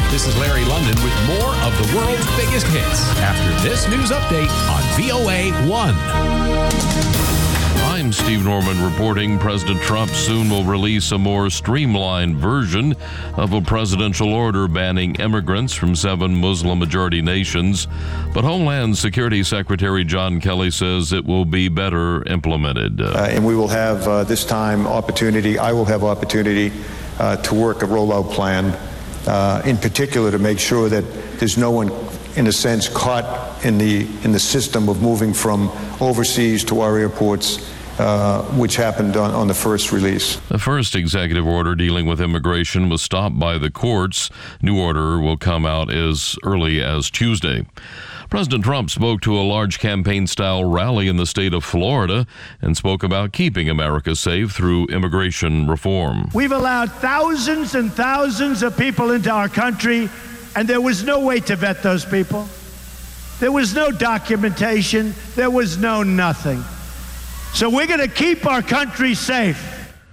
This is Larry London with more of the world's biggest hits after this news update on VOA 1. I'm Steve Norman reporting President Trump soon will release a more streamlined version of a presidential order banning immigrants from 7 Muslim-majority nations. But Homeland Security Secretary John Kelly says it will be better implemented. And we will have this time opportunity, I will have opportunity to work a rollout plan, in particular to make sure that there's no one, in a sense, caught in the system of moving from overseas to our airports, which happened on the first release. The first executive order dealing with immigration was stopped by the courts. New order will come out as early as Tuesday. President Trump spoke to a large campaign-style rally in the state of Florida and spoke about keeping America safe through immigration reform. We've allowed thousands and thousands of people into our country, and there was no way to vet those people. There was no documentation. There was no nothing. So we're going to keep our country safe.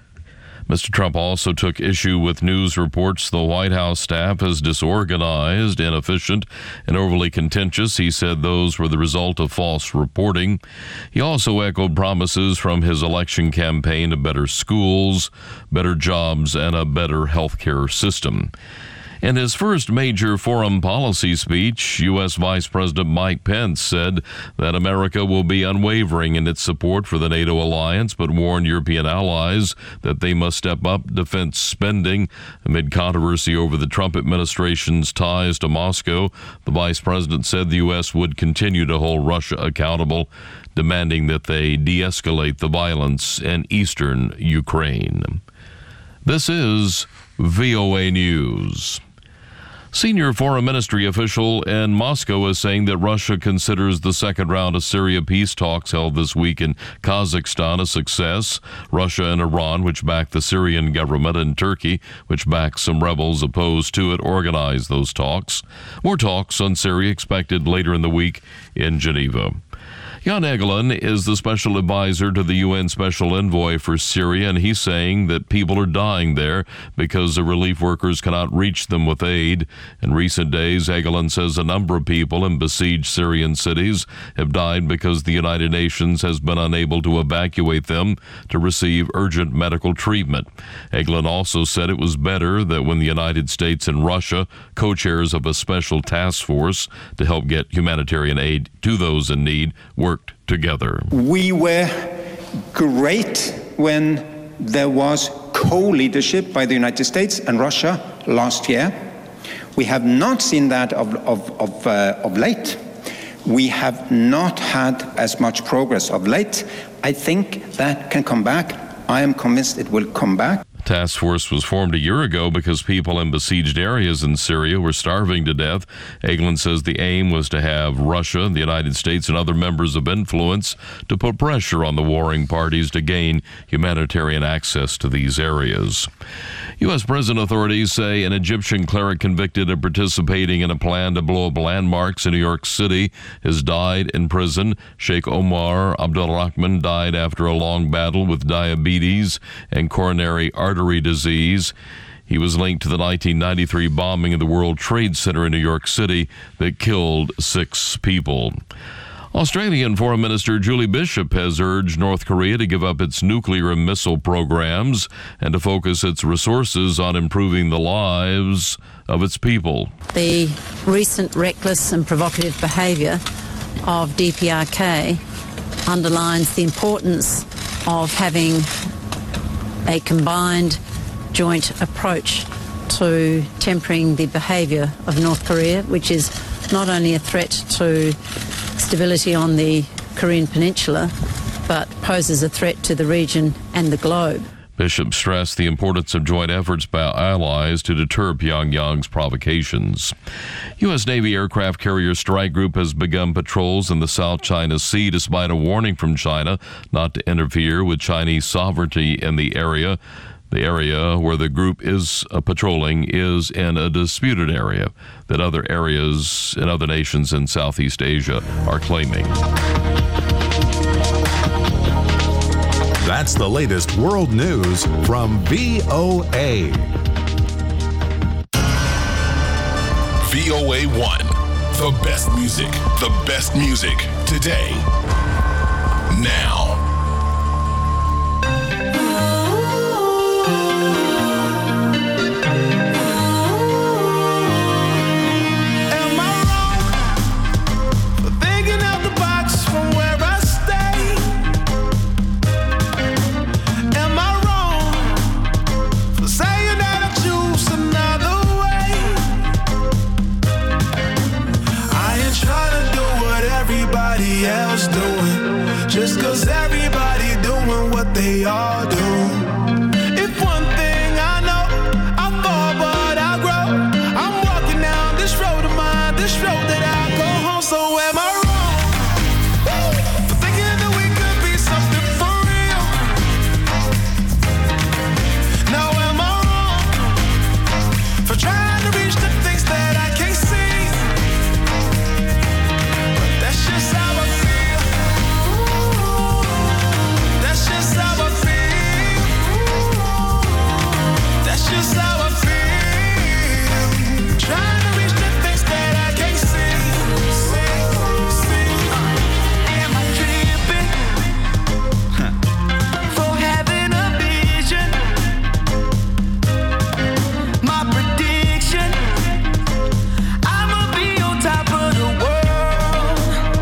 Mr. Trump also took issue with news reports the White House staff is disorganized, inefficient, and overly contentious. He said those were the result of false reporting. He also echoed promises from his election campaign of better schools, better jobs, and a better health care system. In his first major foreign policy speech, U.S. Vice President Mike Pence said that America will be unwavering in its support for the NATO alliance, but warned European allies that they must step up defense spending. Amid controversy over the Trump administration's ties to Moscow, the vice president said the U.S. would continue to hold Russia accountable, demanding that they de-escalate the violence in eastern Ukraine. This is VOA News. Senior foreign ministry official in Moscow is saying that Russia considers the second round of Syria peace talks held this week in Kazakhstan a success. Russia and Iran, which back the Syrian government, and Turkey, which backs some rebels opposed to it, organized those talks. More talks on Syria expected later in the week in Geneva. Jan Egeland is the special advisor to the UN Special Envoy for Syria, and he's saying that people are dying there because the relief workers cannot reach them with aid. In recent days, Egeland says a number of people in besieged Syrian cities have died because the United Nations has been unable to evacuate them to receive urgent medical treatment. Egeland also said it was better that when the United States and Russia, co-chairs of a special task force to help get humanitarian aid to those in need, worked together. We were great when there was co-leadership by the United States and Russia last year. We have not seen that of late. We have not had as much progress of late. I think that can come back. I am convinced it will come back. Task force was formed a year ago because people in besieged areas in Syria were starving to death. Egeland says the aim was to have Russia, the United States, and other members of influence to put pressure on the warring parties to gain humanitarian access to these areas. U.S. prison authorities say an Egyptian cleric convicted of participating in a plan to blow up landmarks in New York City has died in prison. Sheikh Omar Abdulrahman died after a long battle with diabetes and coronary artery disease. He was linked to the 1993 bombing of the World Trade Center in New York City that killed 6 people. Australian Foreign Minister Julie Bishop has urged North Korea to give up its nuclear and missile programs and to focus its resources on improving the lives of its people. The recent reckless and provocative behaviour of DPRK underlines the importance of having a combined joint approach to tempering the behaviour of North Korea, which is not only a threat to stability on the Korean Peninsula, but poses a threat to the region and the globe. Bishop stressed the importance of joint efforts by allies to deter Pyongyang's provocations. U.S. Navy aircraft carrier strike group has begun patrols in the South China Sea despite a warning from China not to interfere with Chinese sovereignty in the area. The area where the group is patrolling is in a disputed area that other areas in other nations in Southeast Asia are claiming. That's the latest world news from VOA. VOA1. The best music. The best music. Today. Now. Else doing just cause everybody doing what they all do. If one thing I know, I fall but I grow. I'm walking down this road of mine, this road that I go home. So am I wrong for thinking that we could be something for real? Now am I wrong for trying to reach the things that I can't see? But that's just how I feel. That's just how I feel. That's just how I feel. Trying to reach the things that I can't see. Am I tripping for having a vision? My prediction, I'ma be on top of the world.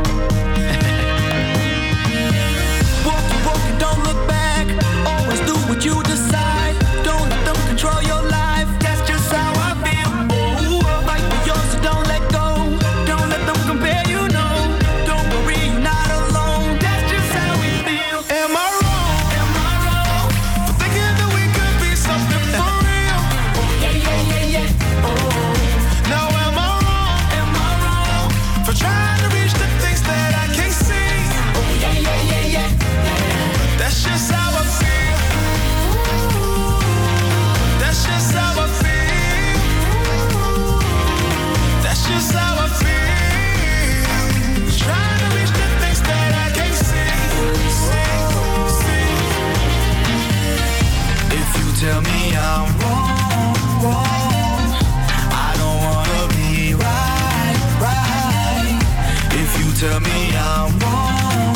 Walk, don't look back. Always do what you decide. Don't let them control your life. That's just how I feel. Oh, fight for yours, so don't let go. Don't let them compare you, no. Don't worry, you're not alone. That's just how we feel. Am I wrong? Am I wrong for thinking that we could be something for real? Yeah. Oh. Now am I wrong? Am I wrong for trying to reach the things that I can't see? Yeah. That's just how I feel. That's just how I feel. That's just how I feel. Trying to reach the things that I can't see. If you tell me I'm wrong, I don't wanna be right. If you tell me I'm wrong,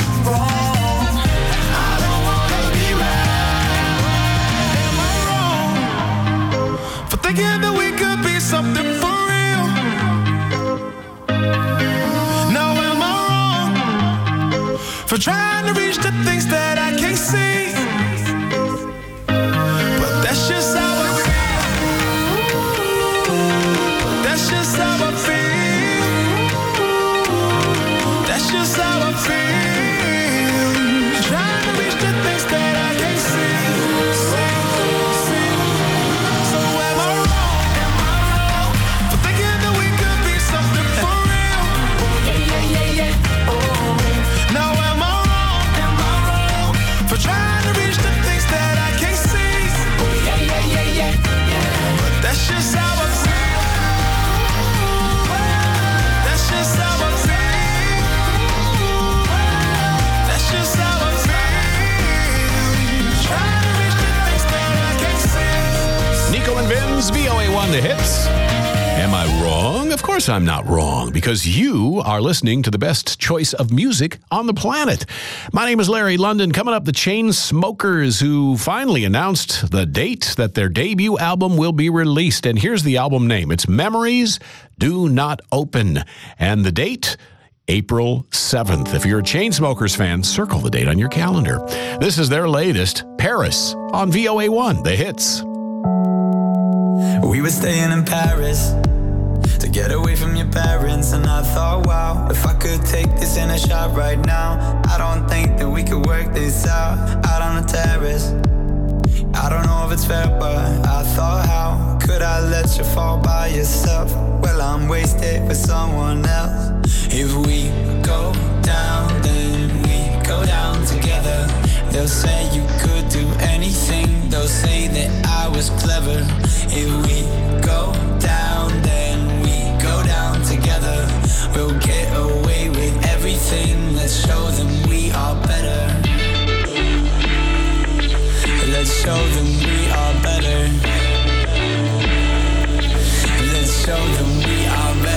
I don't wanna be right. Am I wrong for thinking that we could be something for real? Now am I wrong for trying to reach the things that I can't see? But that's just how I feel. That's just how I feel. That's just how I feel. Trying to reach the things that I can't see. So am I wrong? Am I wrong for thinking that we could be something for real? Yeah. Oh. Now am I wrong? Am I wrong for trying to reach the things that I can't see? Yeah. But that's just how I feel. That's just how I feel. That's just how I feel. Trying to reach the things that I can't see. Nico and Vin's VOA1 The Hits. Am I wrong? Of course I'm not wrong, because you are listening to the best choice of music on the planet. My name is Larry London. Coming up, the Chainsmokers, who finally announced the date that their debut album will be released. And here's the album name. It's Memories Do Not Open. And the date, April 7th. If you're a Chainsmokers fan, circle the date on your calendar. This is their latest, Paris, on VOA1 The Hits. We were staying in Paris to get away from your parents, and I thought, wow, if I could take this in a shot right now, I don't think that we could work this out on the terrace. I don't know if it's fair, but I thought, how could I let you fall by yourself? Well, I'm wasted with someone else. If we go down, then we go down together. They'll say you could do anything. They'll say that I was clever. If we go down, then we go down together. We'll get away with everything. Let's show them we are better. Let's show them we are better. Let's show them we are better.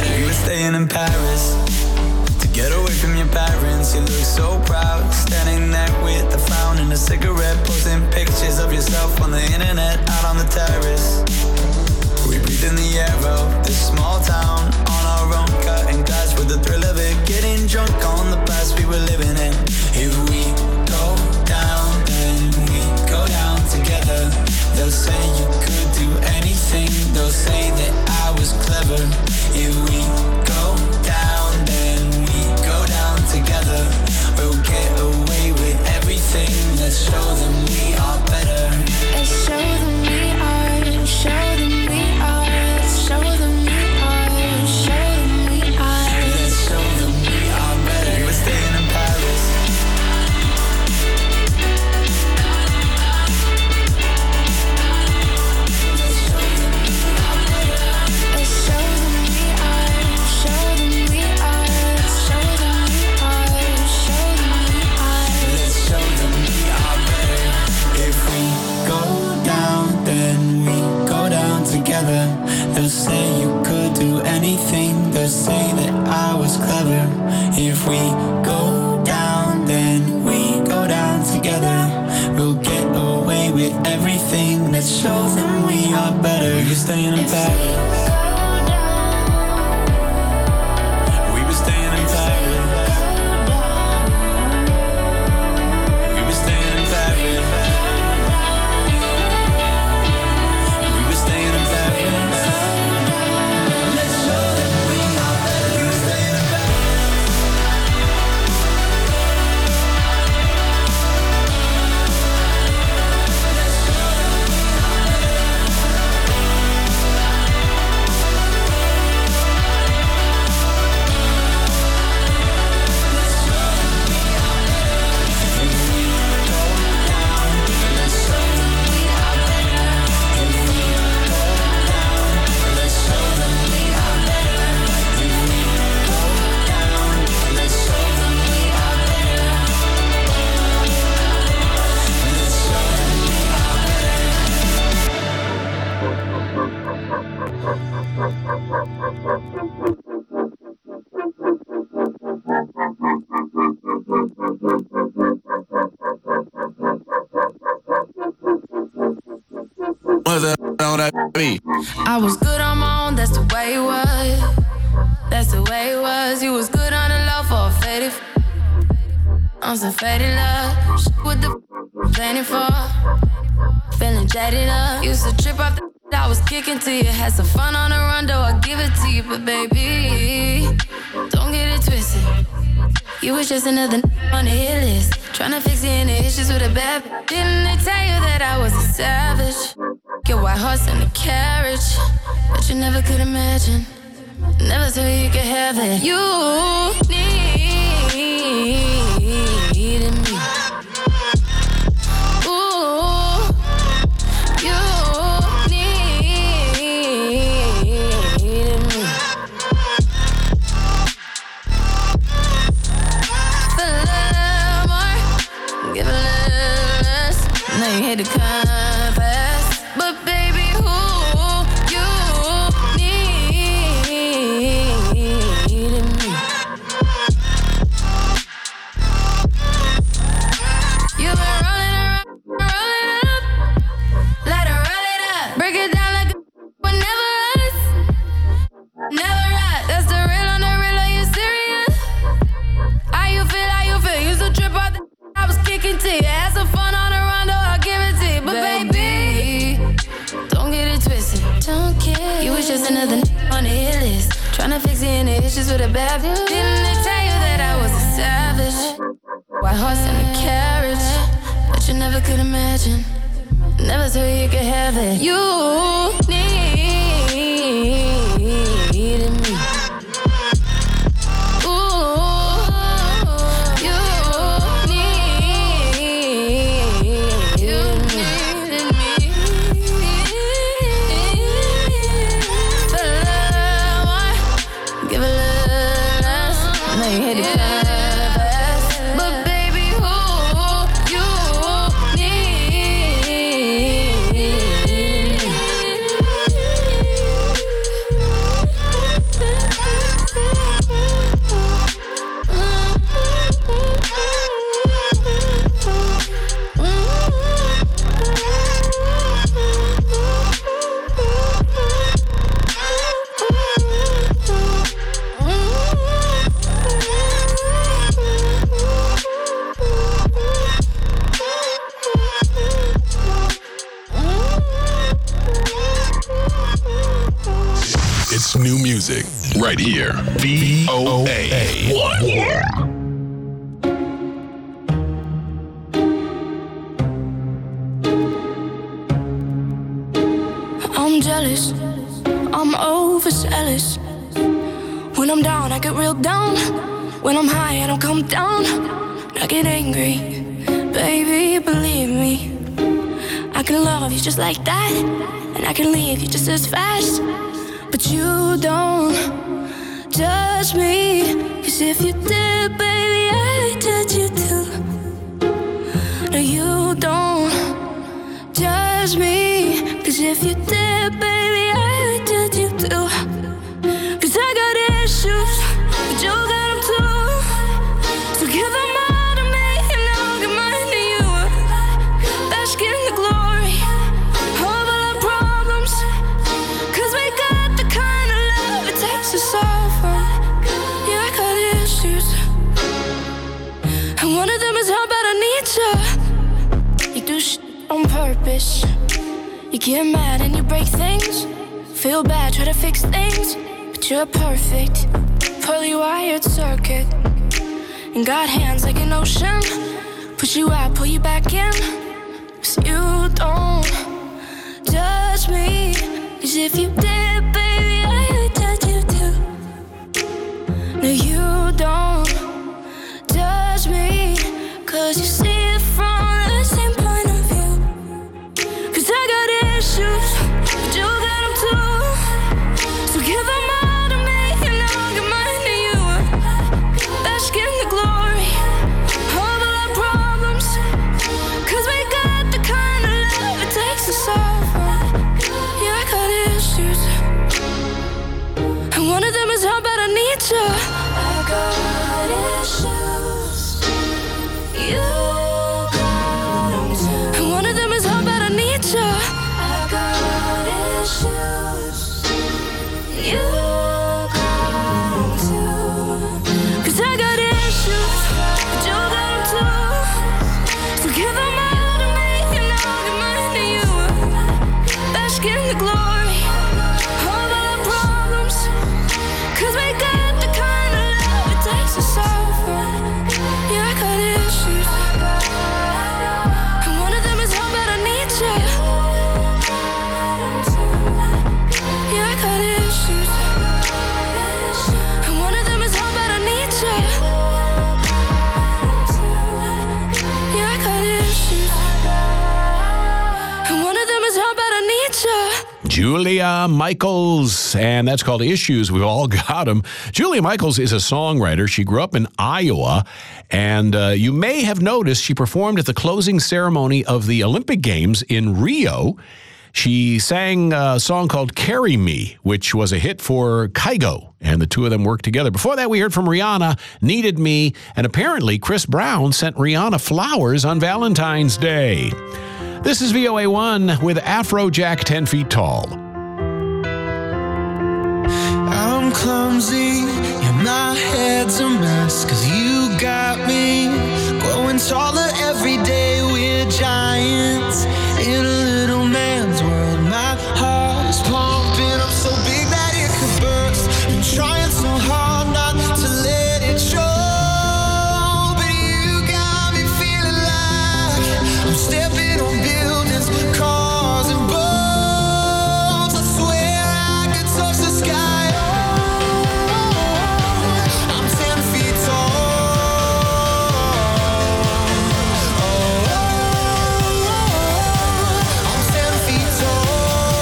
staying in Paris. To get away from your parents, you look so proud. Standing there with a frown and a cigarette, posting pictures of yourself on the internet, out on the terrace. We breathe in the air of this small town, on our own, cutting glass with the thrill of it, getting drunk on the past we were living in. If we go down, then we go down together. They'll say you could do anything, they'll say that I was clever. If we go down, then we go down together. We'll get away with everything. Let's show them we are better. Let's show them we are. Show them we are. Show them we are. Show them we are. Let's show them we are better. We were staying in Paris. Let's show them we are. Show them we are. Show them we are. Show them we are. Show them we are. Let's show them we are better. If we go down, then we go down together. They'll say you could do anything, they'll say that I was clever. If we go down, then we go down together. We'll get away with everything. Let's show them we are better. You're staying in Paris. We were staying in Paris. We were staying in Paris. We were staying in Paris. Let's show them we are better. We were staying in Paris. I was good on my own, that's the way it was. That's the way it was. You was good on the low for a faded. On some faded love. Shit with the planning for. Feeling jaded up. Used to trip off the I was kicking to you. Had some fun on the run, though I give it to you. But baby, don't get it twisted. You was just another on the hit list. Tryna fix any issues with a bad bitch. Didn't they tell you that I was a savage? Your white horse in the carriage. But you never could imagine. Never thought you could have it. You needed me. Ooh, you needed me. For a little more, give a little less. Now you hate to confess, but baby, who you needed me. You've been rolling around, rolling it up, let her roll it up, break it down like a but never us, never us. That's the real on the real. Are you serious? How you feel? How you feel? Used to trip out the I was kicking to you. Had some fun on the rondo, I'll give it to you. But baby, don't get it twisted. Don't care. You was just another on the hit list. Tryna fix any issues with a bad bitch. Didn't they tell you that I was a savage? White horse in the carriage. But you never could imagine. Never thought you could have it. You needed me. Ooh, you needed me. For a little more, give a little less. Now you hate to confess, but baby, who you needed me. best new music right here. VOA1. I'm jealous, I'm overzealous. When I'm down, I get real down. When I'm high, I don't come down. I get angry, baby, believe me. I can love you just like that, and I can leave you just as fast. But you don't judge me, 'cause if you did, baby, I'd judge you too. No, you don't judge me, 'cause if you did, baby, I'd judge you too. 'Cause I got issues, but you got them too. So give them all to me, and I'll give mine to you. Bask in the glory of all our problems, 'cause we got the kind of love it takes to solve them. Yeah, I got issues, and one of them is how bad I need you. You do shit on purpose. You get mad and you break things. Feel bad, try to fix things, but you're perfect. Poorly wired circuit, and got hands like an ocean. Push you out, pull you back in. 'Cause you don't judge me, 'cause if you did, baby, I would judge you too. No, you don't judge me, 'cause you see it from the same point of view. 'Cause I got issues, but you got them too. So give them all to me, and I'll give mine to you. Bask in the glory of all our problems, 'cause we got the kind of love it takes to solve them. Yeah, I got issues, and one of them is how bad I need you. I got issues, you got them too. And one of them is how bad I need you. I got issues, you got them too. 'Cause I got issues, but you got them too. So give them all to me, and I'll give mine to you. Bask in the glory of all our problems, 'cause we got the kind of love it takes to solve them. Yeah, I got issues, and one of them is how bad I need you. Yeah, I got issues, and one of them is how bad I need you. Yeah, I got issues, and one of them is how bad I need you. Julia Michaels, and that's called Issues. We've all got them. Julia Michaels is a songwriter. She grew up in Iowa, and you may have noticed she performed at the closing ceremony of the Olympic Games in Rio. She sang a song called Carry Me, which was a hit for Kygo, and the two of them worked together. Before that, we heard from Rihanna, Needed Me, and apparently Chris Brown sent Rihanna flowers on Valentine's Day. This is VOA1 with Afrojack 10 Feet Tall. I'm clumsy, yeah, my head's a mess, 'cause you got me growing taller every day. We're giants in a little man's world. My heart is pumping up so big that it could burst. Been trying so hard not to let it show, but you got me feeling like I'm stepping on buildings, cars and boats. I swear I could touch the sky. I'm 10 feet tall. I'm 10 feet tall.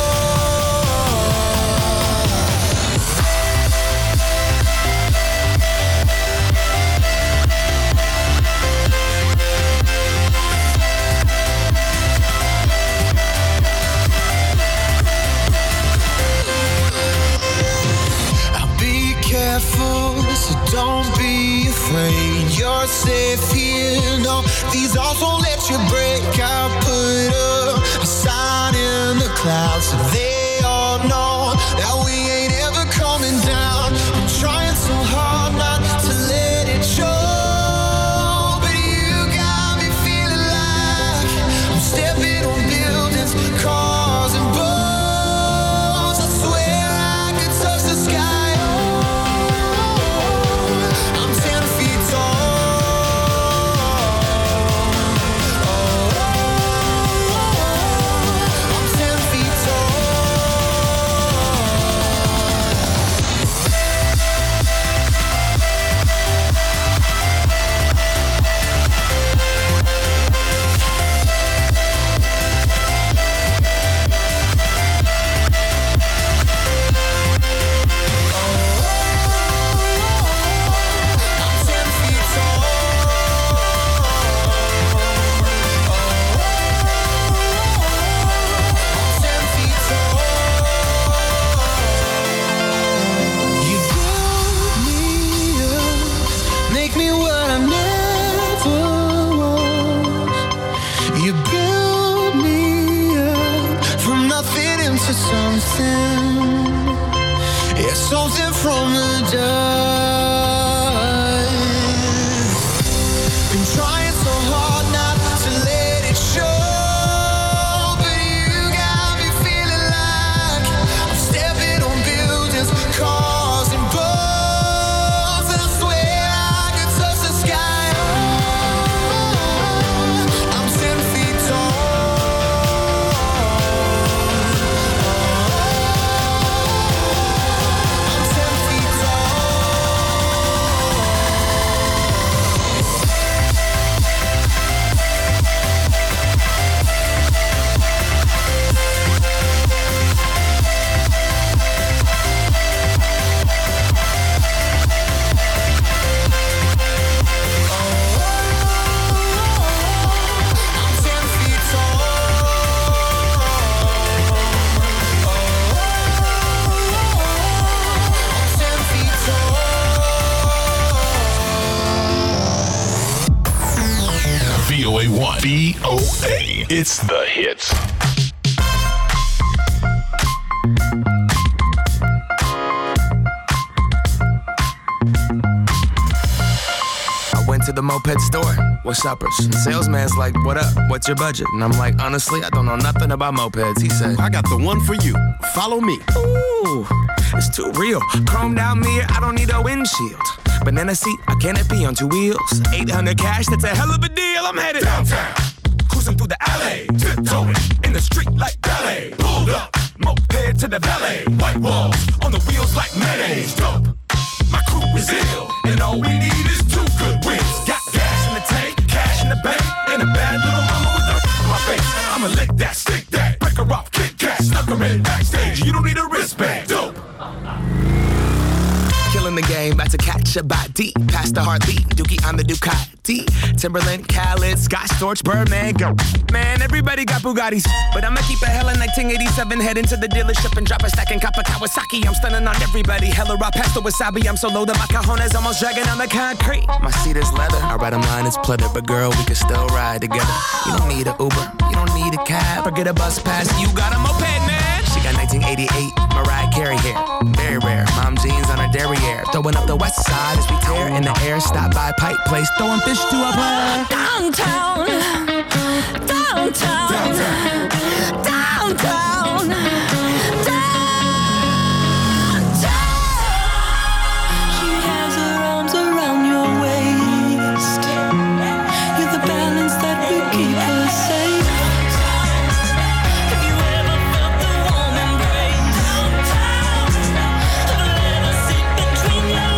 I'll be careful, so don't be afraid. You're safe here. No, these odds won't let you break. I'll put up a sign in the clouds so they all know that we ain't ever coming down. I'm trying so hard not to let it show, but you got me feeling like I'm stepping on buildings, cars and boats. I swear I could touch the Yeah, something from the dust. Been trying so hard not to let it show, but you got me feeling like I'm stepping on buildings, cars and boats, and I swear I could touch the sky. I'm 10 feet tall. I'm 10 feet VOA1. VOA. It's the hits. I went to the moped store. What's uppers? Salesman's like, what up? What's your budget? And I'm like, honestly, I don't know nothing about mopeds. He said, I got the one for you. Follow me. Ooh, it's too real. Chrome down mirror, I don't need a windshield. Banana seat, a canopy on 2 wheels. 800 cash, that's a hell of a deal. I'm headed downtown, cruising through the alley, tiptoeing in the street like ballet. Pulled up, moped to the valet. White walls on the wheels like mayonnaise. Dope, my crew is ill, and all we need is 2 good wins. Got gas in the tank, cash in the bank, and a bad little mama with a in my face. I'ma lick that, stick that, break her off, kick cat, snuck her in backstage. You don't need a wristband. Dope. Killing the game, about to catch a body. Past the heartbeat, Dookie on the Ducati. Timberland, Khaled, Scott Storch, Birdman, go. Man, everybody got Bugattis. But I'ma keep a hella 1987, head into the dealership and drop a stack and cop a Kawasaki. I'm stunning on everybody, hella raw past the wasabi. I'm so low that my cajones almost dragging on the concrete. My seat is leather, our bottom line is pleather. But girl, we can still ride together. You don't need an Uber, you don't need a cab, or get a bus pass, you got a moped, man. She got 1988 Mariah Carey hair, very rare. Mom jeans on her derriere. Throwing up the west side as we tear in the air. Stop by Pipe Place, throwing fish to a player. Downtown, downtown, downtown, downtown. She has her arms around your waist. You're the balance that will keep her safe. Have you ever felt the warm embrace? Have let her sit between your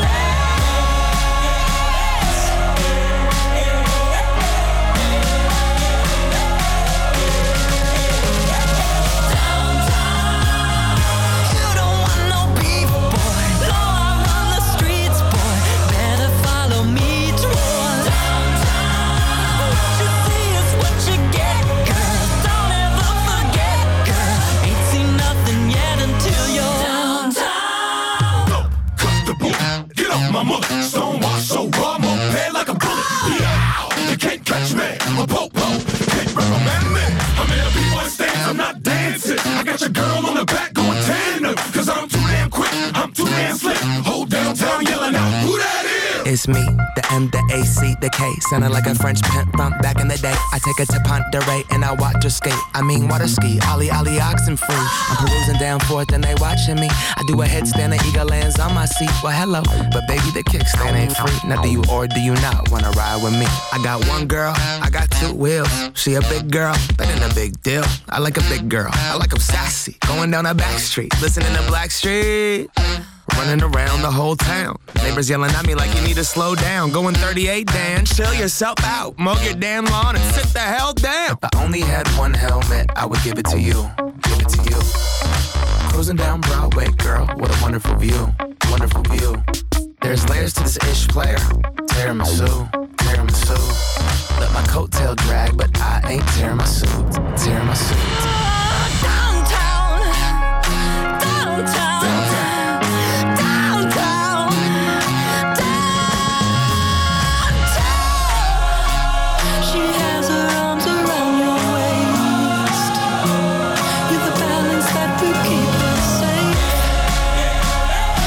You don't want no beef, boy. No, I run the streets, boy. Better follow me, Troy. What you see is what you get, girl. Don't ever forget, girl. Ain't seen nothing yet until you're downtown. Cut the boot, get off my mullet. Stonewash so raw, moped like a bullet. Yeah, you can't catch me. I'm a popo, can't recommend me. I'm in a B-boy stance, I'm not dancing. I got your girl on the back going tandem. Cause I'm too damn quick, I'm too damn slick. Whole downtown yelling out, who that is? It's me, the M, the A, C, the K. Sounding like a French pimp from back in the day. I take her to Ponderay and I watch her skate. I mean water ski, ollie, oxen free. I'm perusing down 4th and they watching me. I do a headstand, the eagle lands on my seat. Well, hello, but baby, the kickstand ain't free. Now do you or do you not wanna ride with me? I got one girl, I got 2 wheels. She a big girl, that ain't a big deal. I like a big girl, I like 'em sassy. Going down a back street, listening to Blackstreet. Running around the whole town. Neighbors yelling at me like you need to slow down. Going 38, Dan, chill yourself out. Mow your damn lawn and sit the hell down. If I only had one helmet, I would give it to you. Give it to you. Cruising down Broadway, girl, what a wonderful view. Wonderful view. There's layers to this ish player. Tiramisu, tiramisu. Let my coattail drag, but I ain't tearing my suit. Tearing my suit. Downtown, downtown, downtown, downtown. She has her arms around your waist. You're the balance that will keep her safe.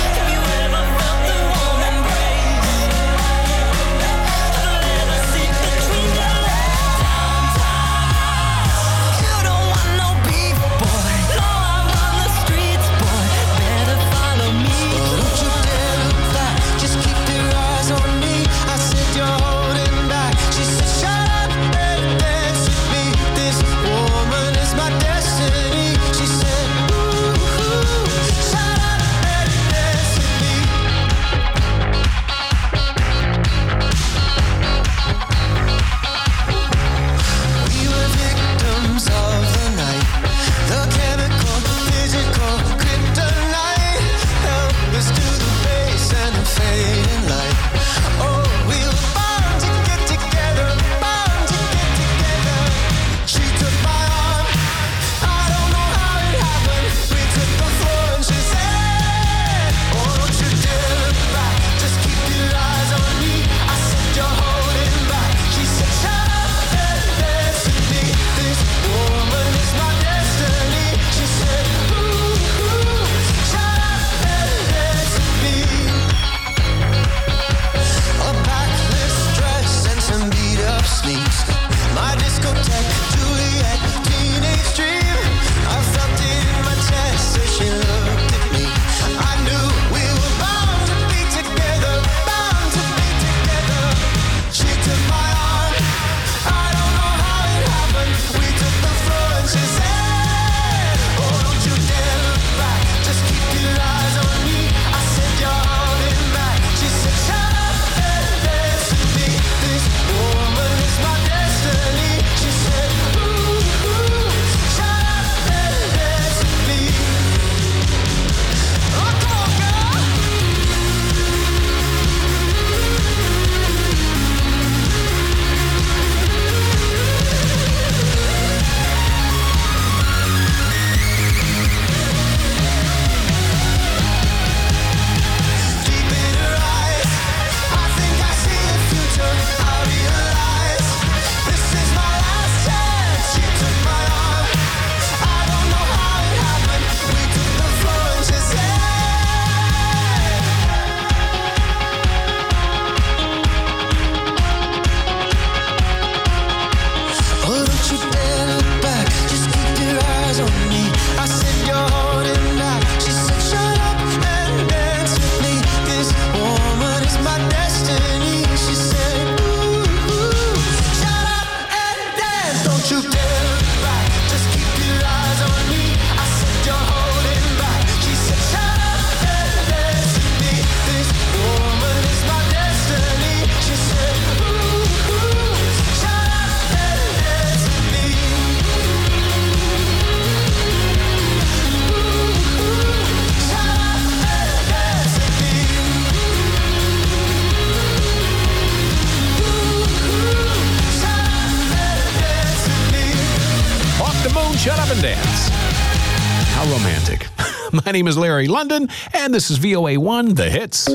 romantic. My name is Larry London, and this is VOA1 The Hits.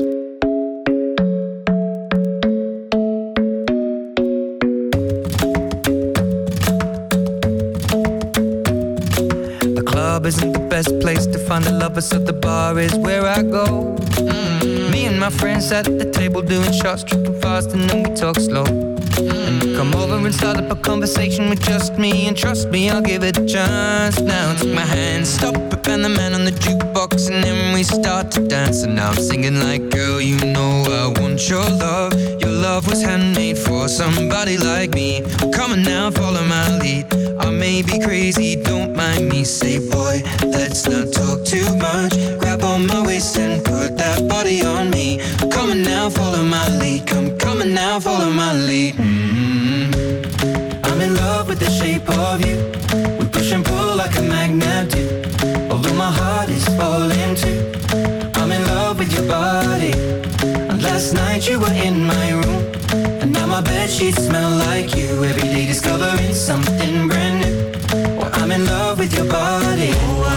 The club isn't the best place to find the lovers, so the bar is where I go. Me and my friends sat at the table doing shots, tripping fast, and then we talk slow. And you come over and start up a conversation with just me, and trust me, I'll give it a chance. Now take my hand, stop it, and the man on the jukebox, and then we start to dance. And now I'm singing like, girl, you know I want your love. Your love was handmade for somebody like me. Come on now, follow my lead. I may be crazy, don't mind me. Say, boy, let's not talk too much. Grab on my waist and put that body on me. Come on now, follow my lead. Come on now, follow my lead. I'm in love with the shape of you. We push and pull like a magnet do. Although my heart is falling too. I'm in love with your body. And last night you were in my room, and now my bedsheets smell like you. Every day discovering something brand new. Well, I'm in love with your body.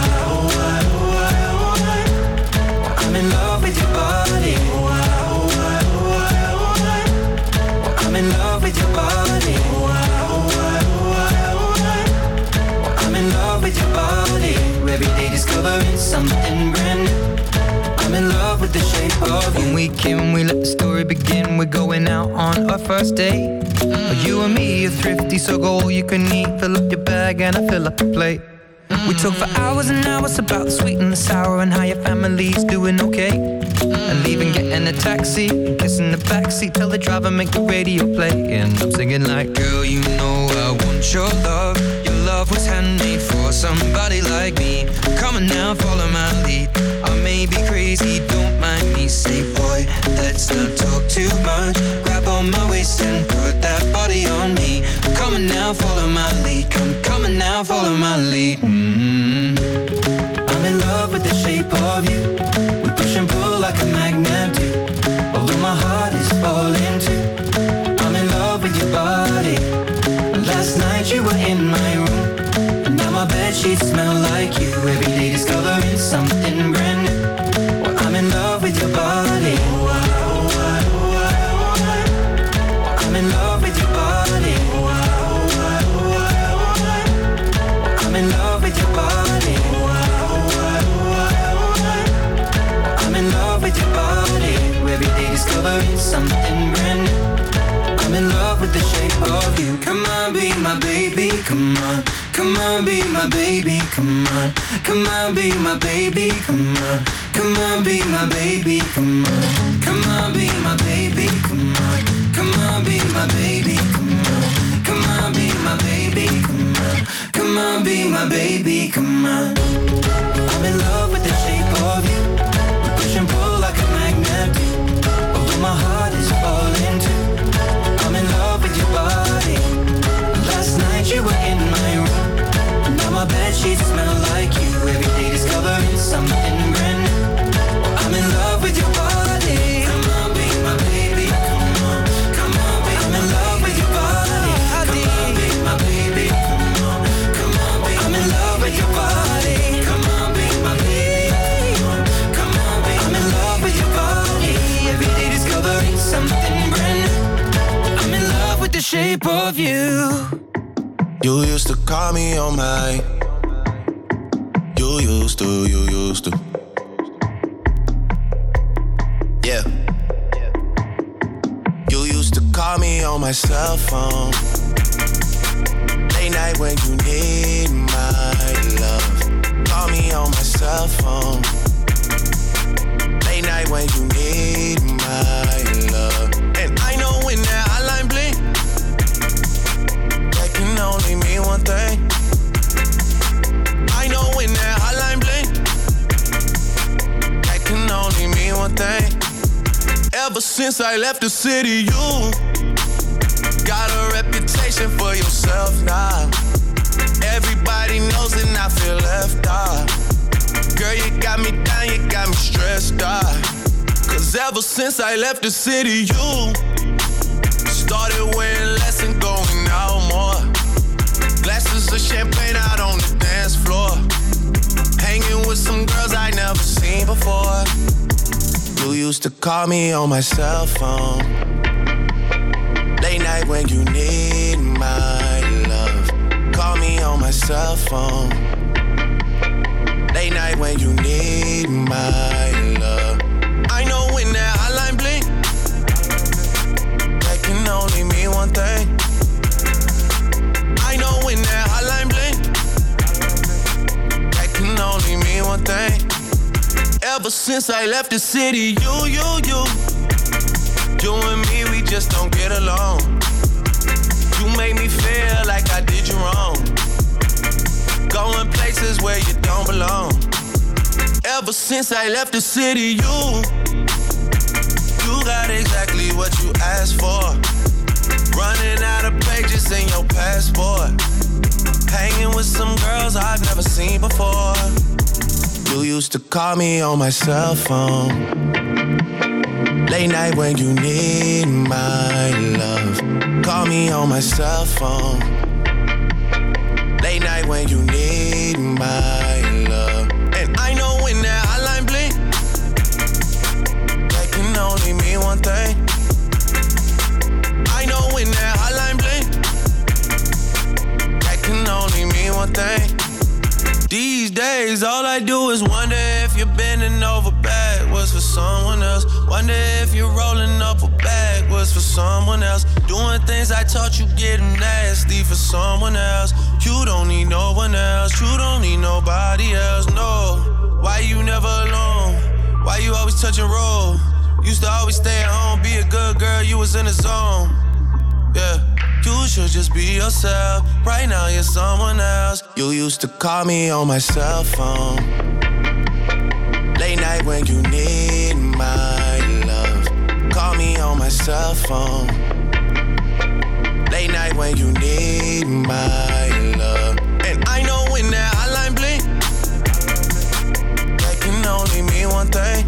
I'm in love with your body. I'm in love with your body. I'm in love with your body. Every day discovering something brand new. I'm in love with the shape of you. When we came, we let the story begin. We're going out on our first date. You and me are thrifty, so go all you can eat. Fill up your bag and I fill up the plate. We talk for hours and hours about the sweet and the sour, and how your family's doing okay. And leaving, getting a taxi, kissing the backseat, tell the driver make the radio play. And I'm singing like, girl, you know I want your love. Your love was handmade for somebody like me. Come on now, follow my lead. I may be crazy, don't mind me. Say, boy, let's not talk too much. Grab on my waist and put that body on me. Come on now, follow my lead. Come on now, follow my lead. I'm in love with the shape of you. We push and pull like a magnet do. Although my heart is falling too. I'm in love with your body. Last night you were in my room, and now my bedsheets smell like you. Every day discovering something brand new. Well, I'm in love with your body. I'm in love with your body. I'm in love with your body. I'm in love with your body. Every day discovering something brand new. I'm in love with the shape of you. Come on, be my baby, come on. Come on, be my baby, come on. Come on, be my baby, come on. Come on, be my baby, come on. Come on, be my baby, come on. Come on, be my baby, come on. Come on, be my baby, come on. Come on, be my baby, come on. I'm in love with the shape of you. We push and pull like a magnet do. Although my heart is falling too. I'm in love with your body. Last night you were in my room, now my bedsheets smell like you. Every day discovering something brand new. I'm in love with your body. Come on, be my baby. Come on, come on, be. I'm in love with your body. Come on, be my baby. Come on, come on, be. I'm in love with your body. Come on, be my baby. Come on, be. I'm in love with your body. Every day discovering something brand new. I'm in love with the shape of you. You used to call me on my. You used to. Yeah. You used to call me on my cell phone. Late night when you need my love. Call me on my cell phone. Late night when you need my love. And I know when that hotline blink, that can only mean one thing. I know when that hotline blink, that can only mean one thing. Ever since I left the city, you got a reputation for yourself now. Everybody knows and I feel left out. Girl, you got me down, you got me stressed out. Cause ever since I left the city, you started wearing less and going out more. Glasses of champagne out on the dance floor. Hanging hanging with some girls I never seen before. You used to call me on my cell phone. Late night when you need my love. Call me on my cell phone. Late night when you need my love. I know when that hotline blink, that can only mean one thing. I know when that hotline blink, that can only mean one thing. Ever since I left the city, you and me, we just don't get along. You made me feel like I did you wrong. Going places where you don't belong. Ever since I left the city, you got exactly what you asked for. Running out of pages in your passport. Hanging with some girls I've never seen before. You used to call me on my cell phone. Late night when you need my love. Call me on my cell phone. Late night when you need my love. And I know when that hotline blink, that can only mean one thing. I know when that hotline blink, that can only mean one thing. These days, all I do is wonder if you're bending over backwards for someone else. Wonder if you're rolling up a backwards for someone else. Doing things I taught you, getting nasty for someone else. You don't need no one else. You don't need nobody else, no. Why you never alone? Why you always touch and roll? Used to always stay at home, be a good girl, you was in the zone. Yeah. You should just be yourself. Right now you're someone else. You used to call me on my cell phone. Late night when you need my love. Call me on my cell phone. Late night when you need my love. And I know when that hotline blink, that can only mean one thing.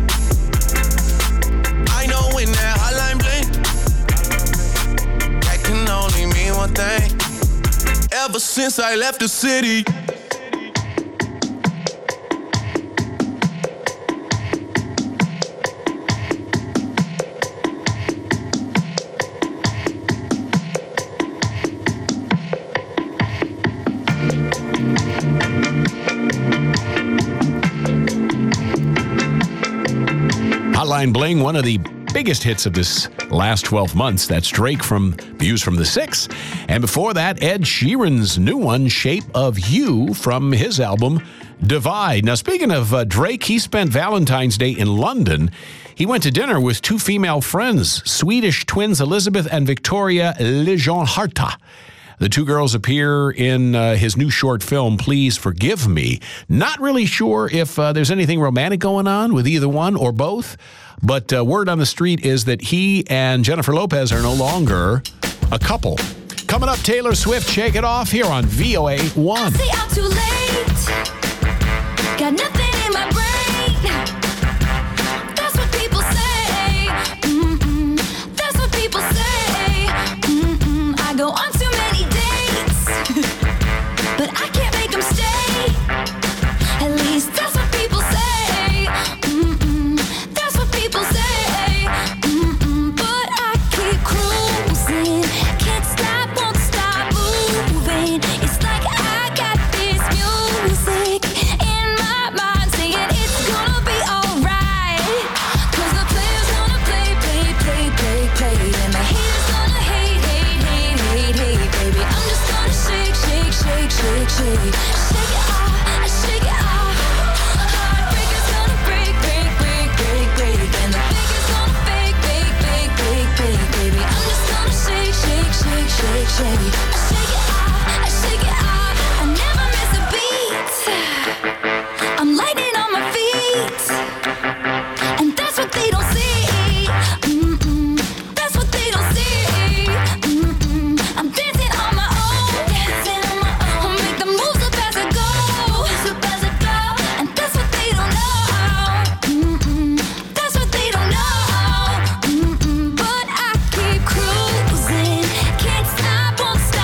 I know when that hotline blink, can only mean one thing. Ever since I left the city. Hotline Bling, one of the biggest hits of this last 12 months. That's Drake from Views from the Six. And before that, Ed Sheeran's new one, Shape of You, from his album Divide. Now, speaking of Drake, he spent Valentine's Day in London. He went to dinner with two female friends, Swedish twins Elizabeth and Victoria Lejonharta. The two girls appear in his new short film, Please Forgive Me. Not really sure if there's anything romantic going on with either one or both, but word on the street is that he and Jennifer Lopez are no longer a couple. Coming up, Taylor Swift, Shake It Off, here on VOA 1. I say I'm too late. Got nothing in my brain. That's what people say. That's what people say. I go on too many dates, but I can't make them stay. At least that's what people say. That's what people say. But I keep cruising. Can't stop, won't stop moving. It's like I got this music in my mind saying it's gonna be alright. 'Cause the player's gonna play. And the haters gonna hate. Baby, I'm just gonna shake. Shake it off, shake it off. Heartbreaker's gonna break. And the biggest gonna fake. Baby, I'm just gonna shake. Shake it off, I never miss a beat. I'm lightning on my feet. And that's what they don't see. That's what they don't see. I'm dancing on my own. I'll make the moves up as I go. And that's what they don't know. That's what they don't know. But I keep cruising. Can't stop, won't stop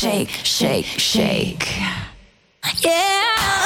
shake, shake, shake. Yeah.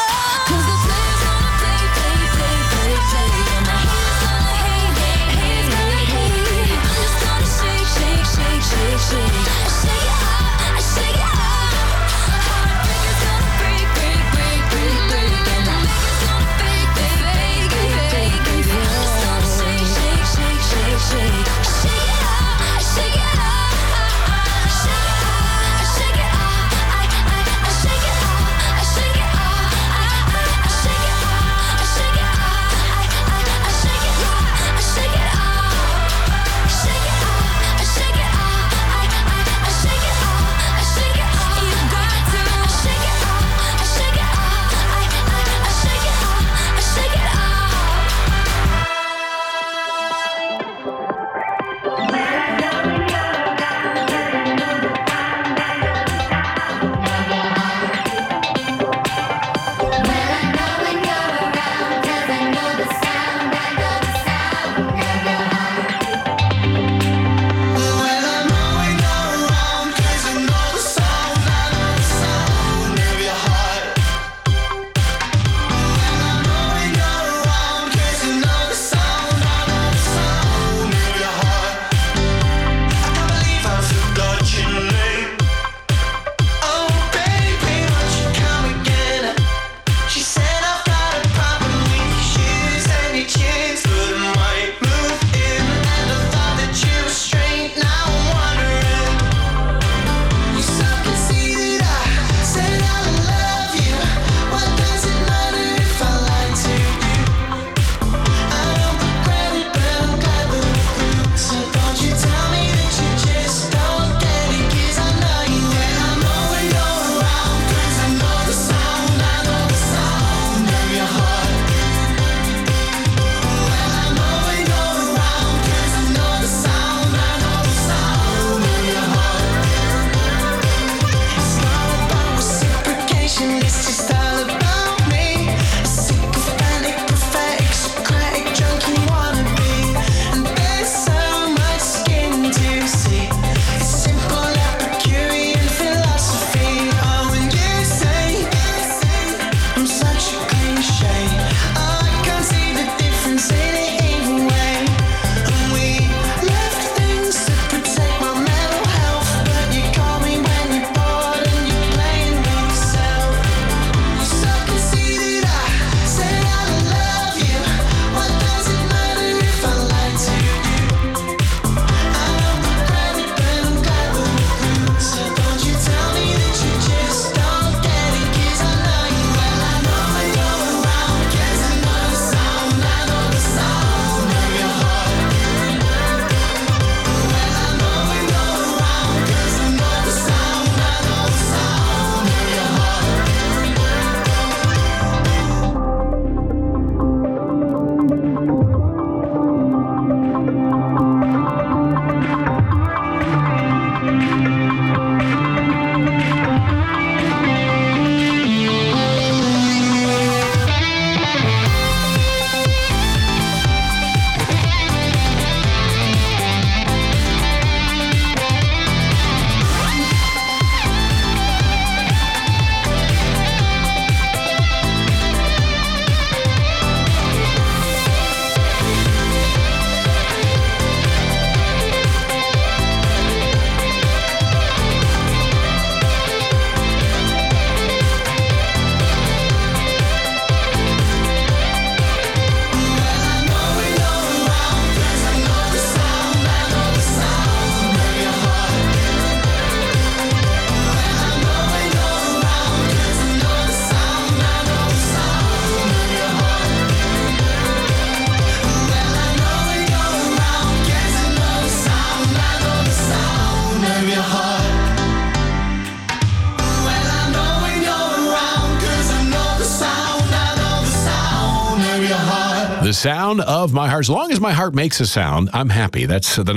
The sound of my heart. As long as my heart makes a sound, I'm happy. That's the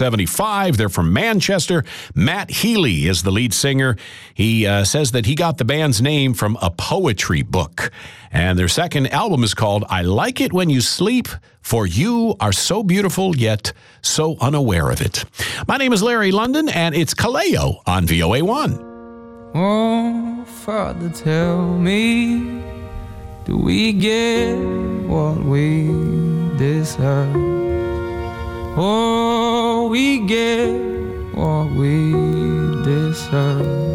1975. They're from Manchester. Matt Healy is the lead singer. He says that he got the band's name from a poetry book. And their second album is called I Like It When You Sleep, for You Are So Beautiful Yet So Unaware of It. My name is Larry London, and it's Kaleo on VOA1. Oh, Father, tell me, do we get what we deserve? Oh, we get what we deserve.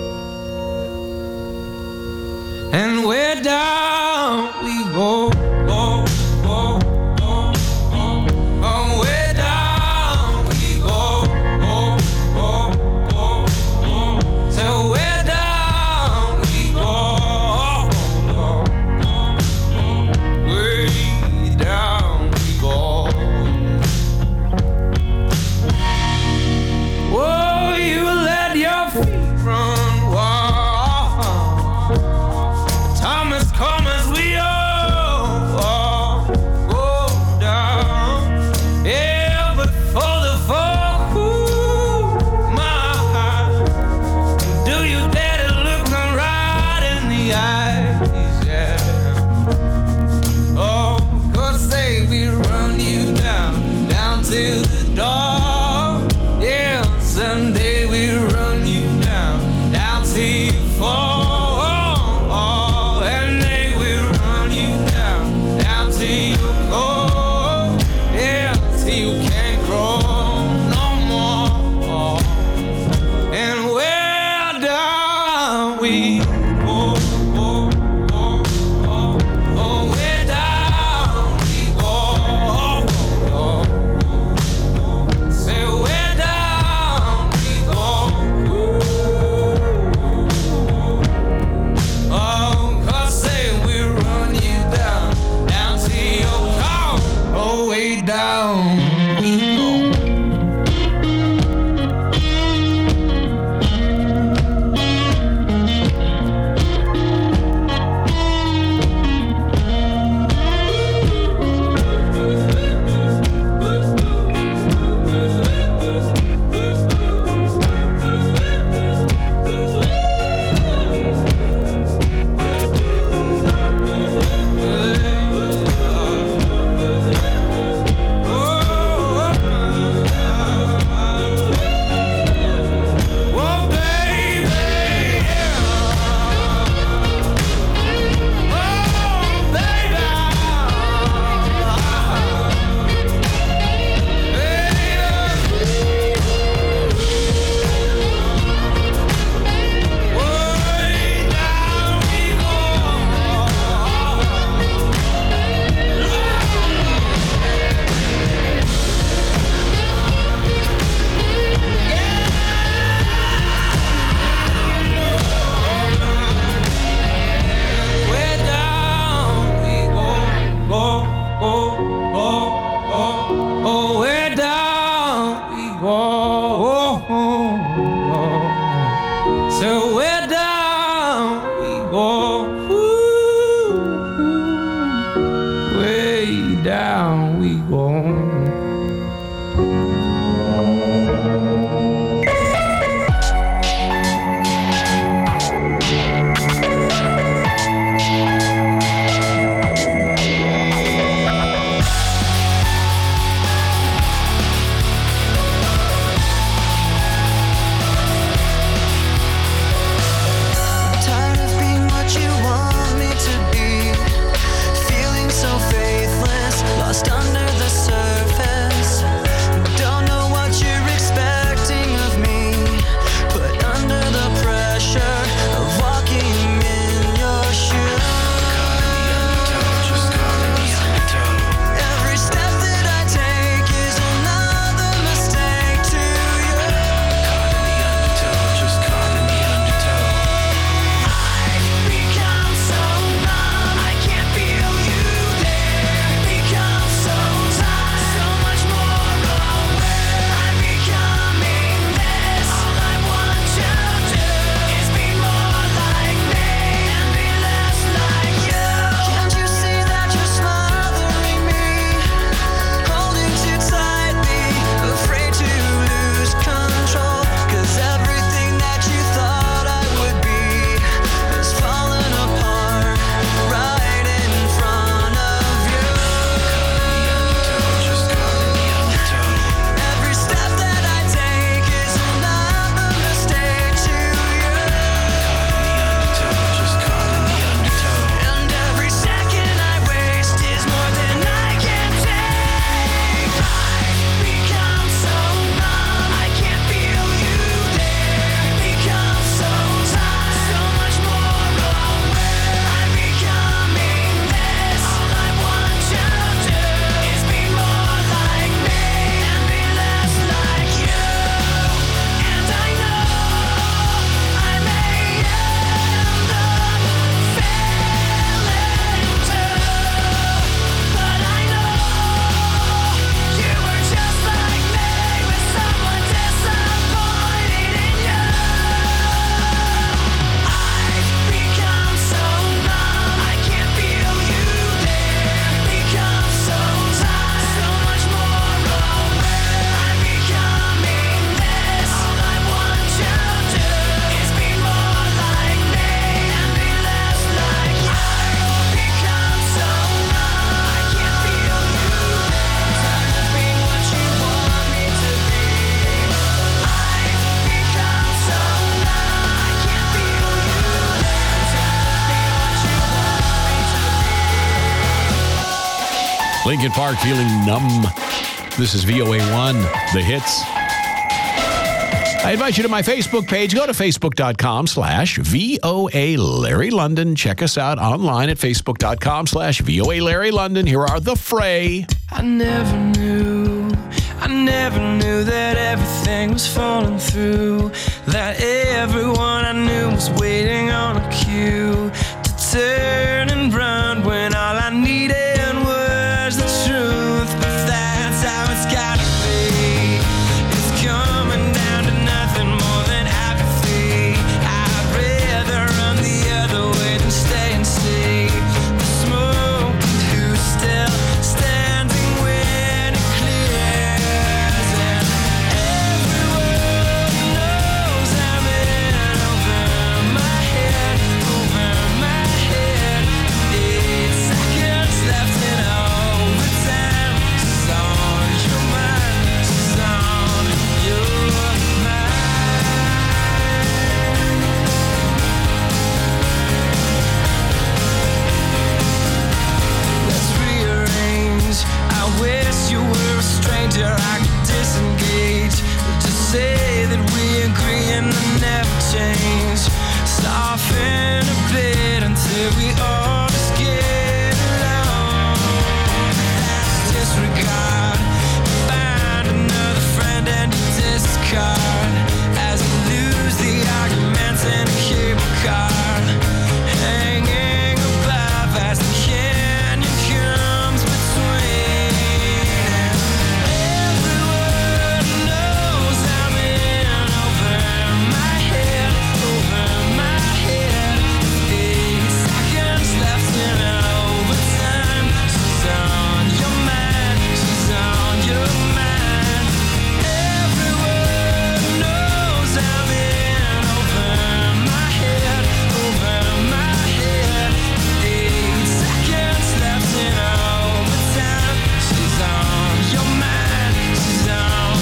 And where down we go, go, go, go, go. Oh, where down we go, go, go, go, go. So where down we go, go, go, go. Way down we go. Oh, you let your feet run wild. Time has come as we all go down. Yeah, but for the fall, ooh, my heart, do you dare to look them right in the eyes? Yeah. Oh, 'cause say we run you down, down to the door. Yeah, someday we run you down, down till you fall. And they will run you down, down till you go. Yeah, till you can't grow no more. And where down we go, go, go, go. Oh, where down we go, go, go. Say where down we go. Oh, 'cause say we run you down, down to your car. Oh, way down we go. Linkin Park, Feeling Numb. This is VOA1, The Hits. I invite you to my Facebook page. Go to facebook.com/VOA Larry London. Check us out online at facebook.com/VOA Larry London. Here are The Fray. I never knew that everything was falling through, that everyone I knew was waiting on a cue to turn and run when all I needed was the truth. But that's how it's gotta be. It's coming down to nothing more than apathy. I'd rather run the other way than stay and see the smoke. Who's still standing when it clears? And everyone knows I'm in over my head, over my head. 8 seconds left in overtime. She's on your mind, she's on your mind. Let's rearrange. I wish you were a stranger I could disengage. Just say that we agree and then never change. Soften a bit until we all just get along. That's disregard. Find another friend and discard as we lose the arguments in a cable car. Hanging above as the canyon comes between. Everyone knows I'm in over my head, over my head. 8 seconds left in overtime. She's on your mind, she's on your mind. Everyone knows I'm in over my head, over my head. 8 seconds left in overtime. She's on your mind, she's on.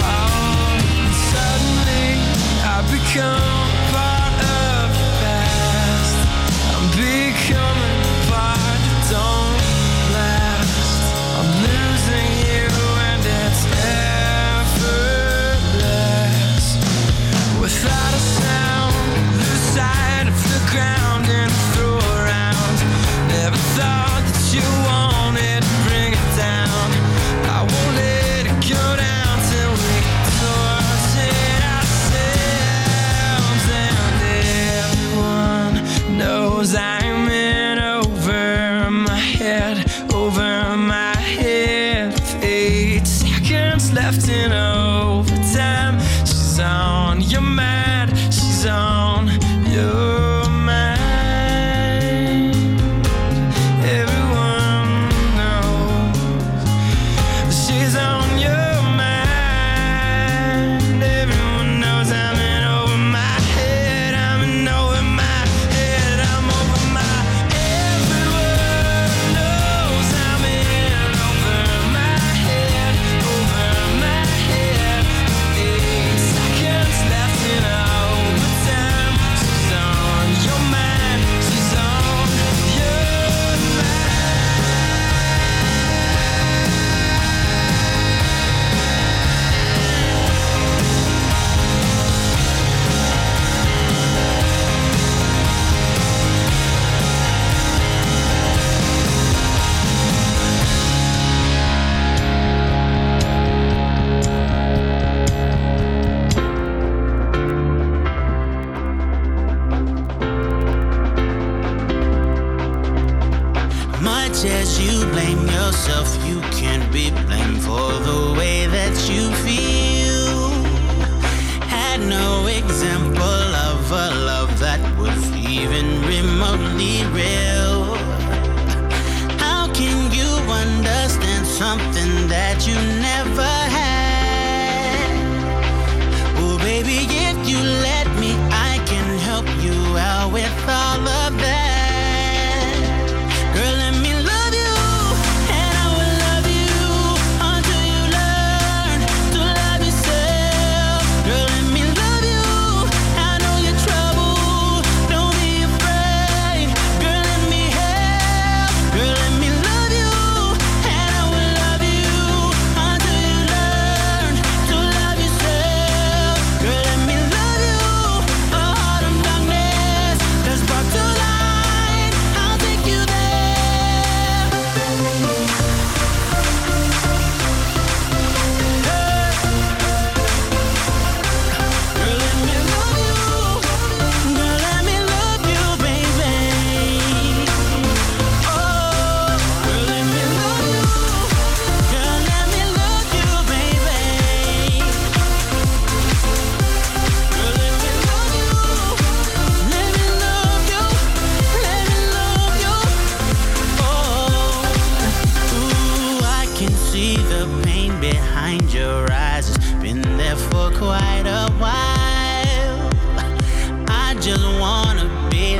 Suddenly I become part of the past. I'm becoming part that don't last. I'm losing you and it's effortless. Without a sound, lose sight of the ground and throw around. Never thought that you wanted to bring it down. I won't let it go down till we sort it ourselves. And everyone knows I'm in over my head, over my head. With 8 seconds left in overtime. She's on your mind, she's on your mind. Everyone knows she's on your mind. Everyone knows I'm in over my head, I'm in over my head, I'm over my. Everyone knows I'm in over my head, over my head. 8 seconds left in overtime. She's on your mind, she's on your Much as you blame yourself, you can't be blamed for the way that you feel. Had no example of a love that was even remotely real. How can you understand something that you never had? Oh, baby, if you let me, I can help you out with all of that. Girl, let me love you, and I will love you until you learn to love yourself. Girl, let me love you, I know you're trouble, don't be afraid. Girl, let me help. Girl, let me love you, and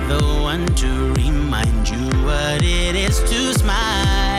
the one to remind you what it is to smile.